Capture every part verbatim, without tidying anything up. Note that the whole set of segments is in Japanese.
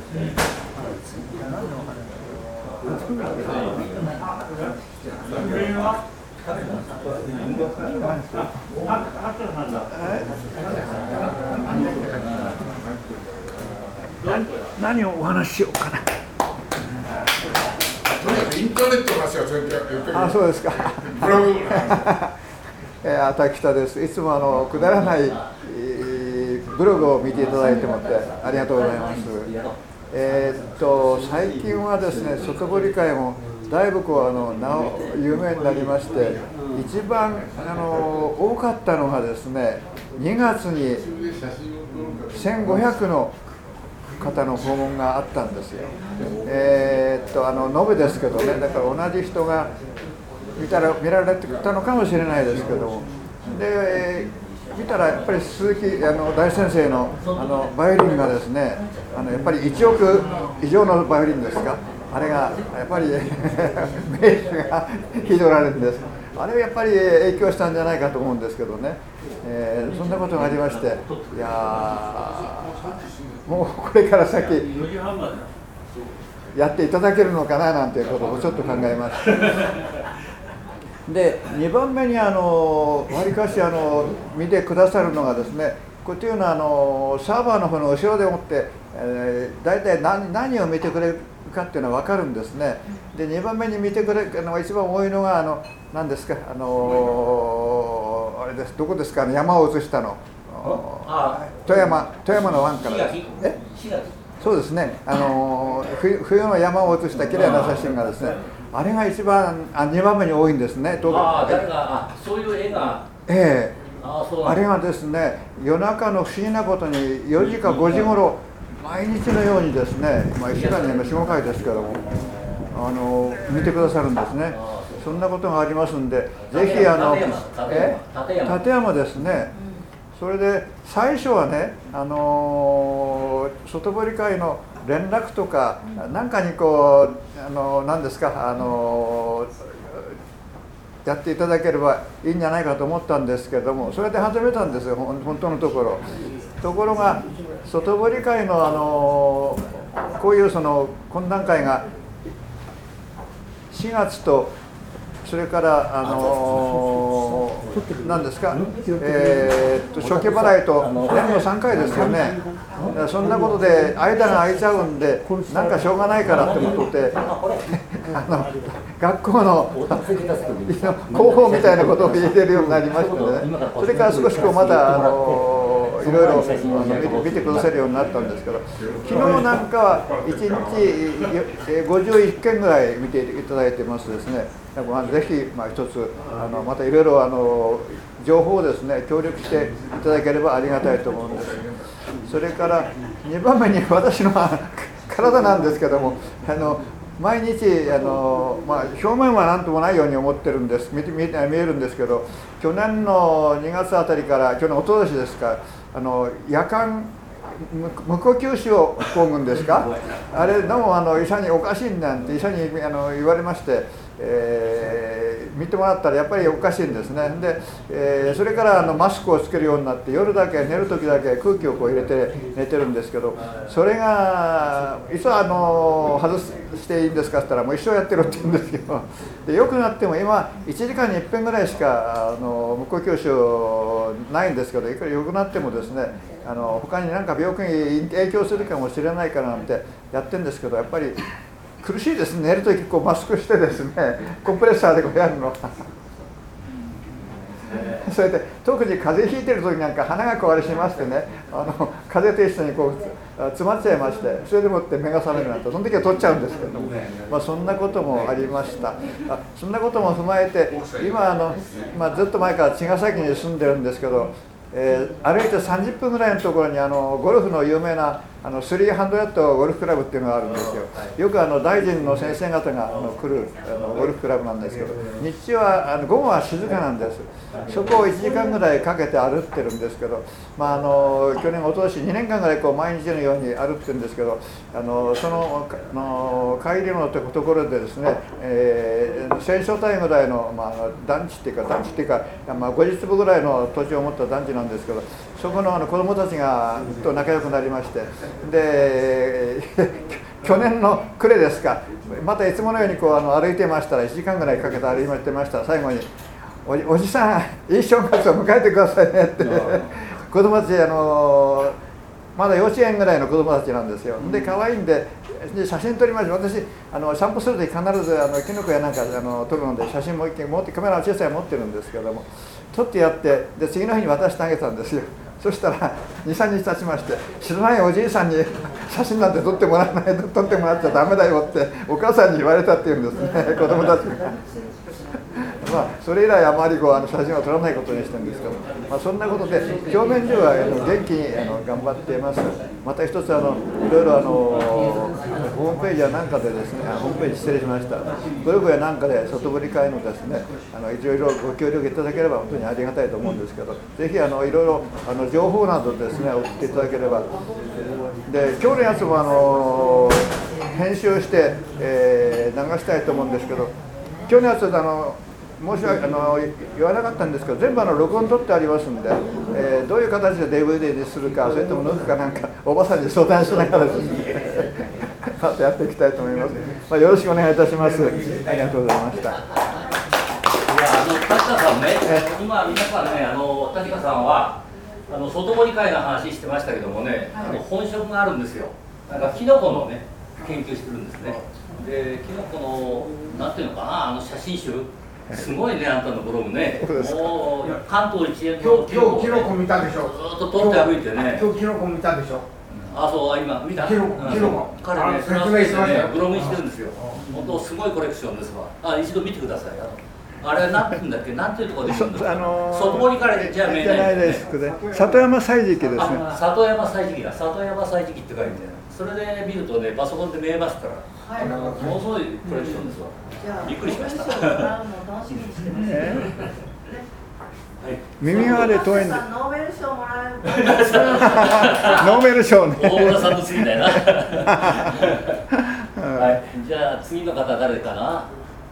何をお話ししようかな。 インターネットの話は全然言ってくれ。 あ、そうですか。 ブログ。 えー、滝田です。いつもあのくだらない、えー、ブログを見ていただいてもってありがとうございます。えー、っと最近はですね、外堀会もだいぶこうあの名を有名になりまして、一番あの多かったのがですね、にがつにせんごひゃくの方の訪問があったんですよ。えー、っとあの延べですけどね、だから同じ人が見たら見られてたのかもしれないですけども、で、えー、見たらやっぱり鈴木あの大先生のあのバイオリンがですね、あのやっぱりいちおく以上のバイオリンですか、あれがやっぱり名手が弾いられるんです。あれはやっぱり影響したんじゃないかと思うんですけどね、えー、そんなことがありまして、いやもうこれから先やっていただけるのかななんていうことをちょっと考えました。でにばんめにあのわりかしあの見てくださるのがですね、こういうのはあのサーバーの方の後ろでもって、えー、大体 何, 何を見てくれるかっていうのは分かるんですね。でにばんめに見てくれるのが一番多いのがあの何ですか、あのあれです、どこですか、山を映したの、富山富山の湾からです。えそうですね、あの 冬, 冬の山を写したきれいな写真がですね、あれが一番あにばんめに多いんですね。 ああ、誰が、あ、そういう絵が。 ええ、あ, あれがですね、夜中の不思議なことによじかごじごろ、毎日のようにですね、まあ、いっしゅうかんによん、ごかいですけども、あの見てくださるんですね。そんなことがありますんで、ぜひあのえ立山ですね。それで最初はね、あのー、外堀会の連絡とかなんかにこう、あのー、何ですか、あのー、やっていただければいいんじゃないかと思ったんですけども、それで始めたんですよ、本当のところ。ところが外堀会の、あのー、こういうその懇談会がしがつと、それからあのー、何ですか、えー、っと初期払いと年のさんかいですよね。そんなことで間が空いちゃうんで、なんかしょうがないからってことであの学校の広報みたいなことを入れてるようになりましてね、それから少しこうまた、あのーいろいろ見てくださるようになったんですけど、昨日なんかはいちにちごじゅういっけんぐらい見ていただいてますですね。ぜひ、まあ、一つあのまたいろいろあの情報をですね協力していただければありがたいと思うんです。それからにばんめに私の体なんですけども、あの毎日あの、まあ、表面は何ともないように思ってるんです、見て見えるんですけど、去年のにがつあたりから、去年一昨年ですか、あの夜間無呼吸症候群ですか、あれどうもあの医者におかしいんだって医者にあの言われまして、えー、見てもらったらやっぱりおかしいんですね。で、えー、それからあのマスクをつけるようになって、夜だけ寝る時だけ空気をこう入れて寝てるんですけど、それがいつあの外していいんですかって言ったら、もう一生やってるって言うんですけど、でよくなっても今いちじかんにいっぺんぐらいしかあの無呼吸症ないんですけど、いくらよくなってもですね、あの他に何か病気に影響するかもしれないからなんてやってるんですけど、やっぱり苦しいですね。寝るときこうマスクしてですね、コンプレッサーでこうやるのそれで特に風邪ひいてる時なんか鼻が壊れしましてね、あの風邪と一緒にこう詰まっちゃいまして、それでもって目が覚めるなんて、その時は取っちゃうんですけども、まあ、そんなこともありました。あそんなことも踏まえて、今あの、まあ、ずっと前から茅ヶ崎に住んでるんですけど、えー、歩いてさんじゅっぷんぐらいのところにあのゴルフの有名なあのスリーハンドレッドゴルフクラブっていうのがあるんですよ。よくあの大臣の先生方があの来るあのゴルフクラブなんですけど、日中はあの午後は静かなんです。そこをいちじかんぐらいかけて歩ってるんですけど、まあ、あの去年おととしにねんかんぐらいこう毎日のように歩ってるんですけど、あのそのの帰りのところでですね、えー、せん所帯ぐらいの、まあ、団地っていうか団地っていうか、まあ、ごじゅっつぶぐらいの土地を持った団地なんですけど、 そこのあの子どもたちがと仲良くなりまして、で去年の暮れですか、またいつものようにこうあの歩いてましたらいちじかんぐらいかけて歩いてましたら、最後におじ、おじさんいい正月を迎えてくださいねって子どもたちあのまだ幼稚園ぐらいの子どもたちなんですよ。で可愛いんでで写真撮りました。私あの散歩するとき必ずあのキノコやなんかあの撮るので写真も一回持ってカメラの小さい持ってるんですけども、撮ってやってで次の日に渡してあげたんですよ。そしたらに、さんにち経ちまして、知らないおじいさんに写真なんて撮ってもらわないと撮ってもらっちゃダメだよってお母さんに言われたっていうんですね、子供たちが。まあそれ以来あまりこうあの写真は撮らないことにしてるんですけど、まあ、そんなことで表面上はあの元気にあの頑張っています。また一つあのいろいろあのホームページやなんかでですね、ホームページ失礼しました。ブログやなんかで外堀会のですね、あのいろいろご協力いただければ本当にありがたいと思うんですけど、ぜひあのいろいろあの情報などですね送っていただければ。で今日のやつもあの編集して、えー、流したいと思うんですけど、今日のやつあの申し訳あの言わなかったんですけど、全部あの録音取ってありますんで、えー、どういう形で ディーブイディー にするか、それとも抜くかなんかおばさんに相談しながらですねまたやっていきたいと思います。まあ、よろしくお願いいたします。ありがとうございました。 いや、あの滝川さんね、今皆さんね、あの滝川さんはあの外堀会の話してましたけどもね、あの本職があるんですよ。なんかキノコのね研究してるんですね。で、キノコのなんていうのかな、あの写真集。すごいね、あんたのブログね。もう関東一円の今日今日キノコ見たでしょ。 ずっと取って歩いてね。 今日キノコ見たでしょ。 あ、そう、今見た。 キノコキノコ。 彼ね、説明してね、ブログにしてるんですよ。本当すごいコレクションですわ。あ、一度見てください。あれなんて言うんだっけ、なんていうところで言うんですか。外堀からでじゃあ見えないですね。 里山歳時記ですね。 里山歳時記だ。里山歳時記って書いて、それで見るとね、パソコンで見えますから。あのものすごいコレクションですわ。びっくりしました。 耳側で遠いんで。 ノーベル賞もらえる。 ノーベル賞ね。 大村さんの次だよな。はい。じゃあ次の方誰かな。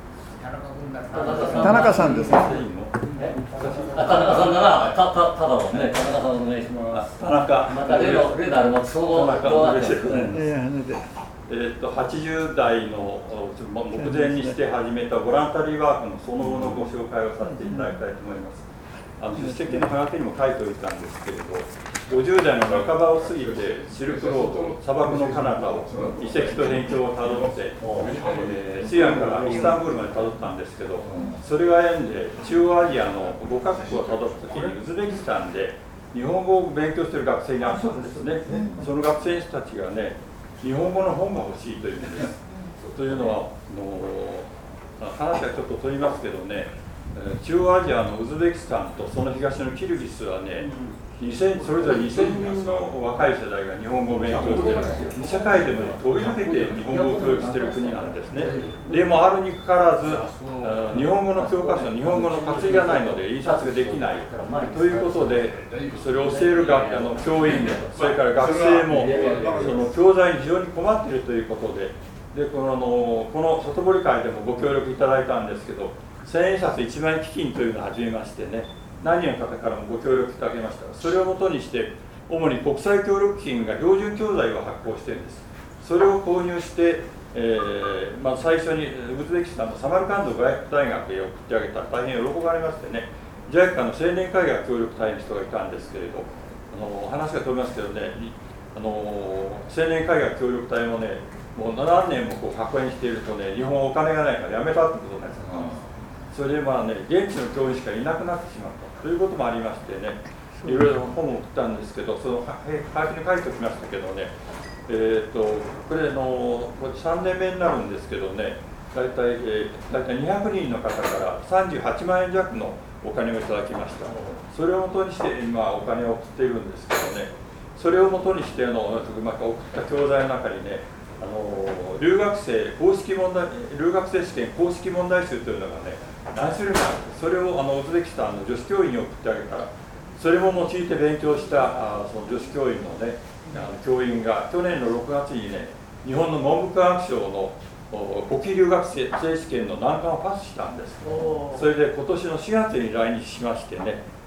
田中さんですね。 田中さんだな。たたただもんね。田中さんお願いします。田中。また例の例のあれもそのどうなってる。 えー、とはちじゅう代の目前にして始めたボランタリーワークのその後のご紹介をさせていただきたいと思います。あの出席のハガキにも書いておいたんですけれど、ごじゅう代の半ばを過ぎてシルクロード、砂漠の彼方を遺跡と辺境をたどって、えー、シアンからイスタンブールまでたどったんですけど、それが縁で中央アジアのごカ国をたどった時にウズベキスタンで日本語を勉強している学生に会ったんですね。その学生たちがね、日本語の本が欲しいというんです。というのはの話はちょっと飛びますけどね、中央アジアのウズベキスタンとその東のキルギスはね、にせんそれぞれにせんにんの若い世代が日本語を勉強している。社会でも飛び抜けて日本語を教育している国なんですね。でもあるにかかわらず、日本語の教科書、日本語の活字がないので印刷ができないということで、それを教える学あの教員、それから学生もその教材に非常に困っているということで、でこのこの外堀会でもご協力いただいたんですけど、千円札いちまん円基金というのを始めましてね、何人の方からもご協力いただきました。それをもとにして主に国際協力基金が標準教材を発行しているんです。それを購入して、えーまあ、最初にウズベキスタンのサマルカンド外国大学へ送ってあげたら大変喜ばれましてね、ジャイカ の青年海外協力隊の人がいたんですけれど、あの話が飛びますけどね、あの青年海外協力隊もね、もう何年もこう発演しているとね、日本お金がないから辞めたってことになります。それでまあね、現地の教員しかいなくなってしまったということもありましてね、いろいろ本を送ったんですけど、そのはがきに書いておきましたけどね、えー、とこれのこれさんねんめになるんですけどね、大体、えー、大体にひゃくにんの方からさんじゅうはちまんえん弱のお金をいただきました。それをもとにして今お金を送っているんですけどね、それをもとにしてあのまた送った教材の中にね、あの留学生公式問題留学生試験公式問題集というのがね、何種類かあるんです。それをあのウズベキスタンの女子教員に送ってあげたら、それも用いて勉強したあその女子教員のね、あの教員が去年のろくがつにね、日本の文部科学省の国際留学生試験の難関をパスしたんです。それで今年のしがつに来日しましてね、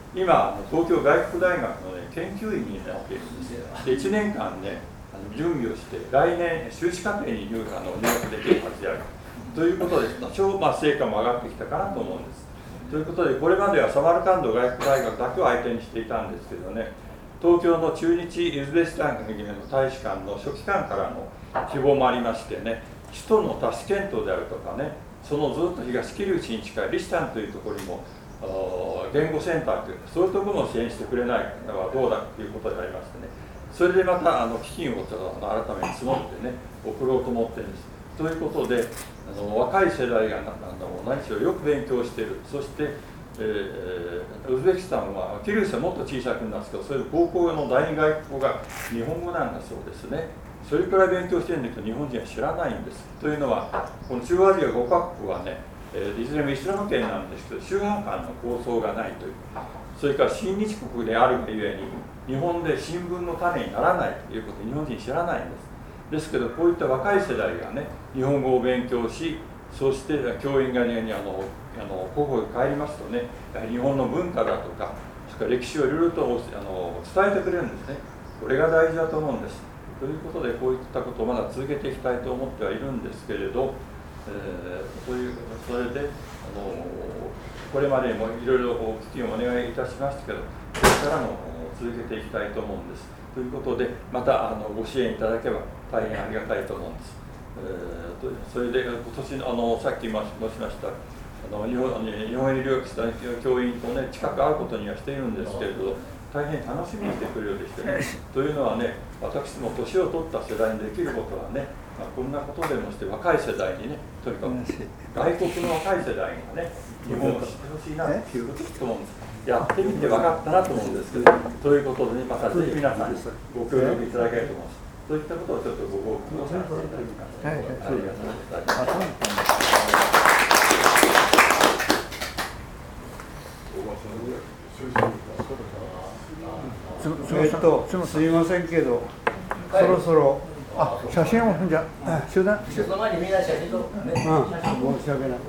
今東京外国大学の、ね、研究員になっているんですよ。でいちねんかんねあの準備をして来年修士課程に入あの入学できるはずであるということで多少、まあ、成果も上がってきたかなと思うんです。ということでこれまではサマルカンド外国大学だけを相手にしていたんですけどね、東京の駐日ウズベキスタンの大使館の書記官からの希望もありましてね、首都のタシケントであるとかね、そのずっと東キルチに近いリシタンというところにも言語センターというそういうところも支援してくれないのはどうだということでありましてね、それでまたあの基金をちょっと改めて募ってね送ろうと思ってるんです。ということであの若い世代があの何しろよく勉強している、そして、えー、ウズベキスタンはキルチはもっと小さくなるんですけど、そういう高校の第二外国語が日本語なんだそうですね。それくらい勉強してるんだけど日本人は知らないんです。というのはこの中央アジアごカ国はね、えー、いずれもイスラム圏なんですけど宗派間の構想がないという、それから親日国であるがゆえに日本で新聞の種にならないということを日本人知らないんです。ですけどこういった若い世代がね日本語を勉強し、そして教員がねあのあの高校に帰りますとねやはり日本の文化だとかそれから歴史をいろいろとあの伝えてくれるんですね。これが大事だと思うんです。ということでこういったことをまだ続けていきたいと思ってはいるんですけれど、えー、そういうそれであのこれまでもいろいろ基金をお願いいたしましたけど、これからも続けていきたいと思うんです。ということでまたあのご支援いただけば大変ありがたいと思うんです。えー、それで今年あのさっき申しましたあの日本日本に留学した教員とね近く会うことにはしているんですけれど、大変楽しみにしてくれるようでしてね。というのはね、私も年を取った世代にできることはね、まあ、こんなことでもして若い世代にね、とにかく外国の若い世代がね、日本を知ってほしいなっていうことだと思うんです。やってみて分かったなと思うんですけど、ということでね、またぜひ皆さんにご協力いただければと思います。そういったことをちょっとご報告をさせていただきます。ありがとうございます。 えっと、すみませんけど、そろそろ、あ、写真をじゃあ、集団、 その前にみんな写真撮るね。 うん、申し訳ない。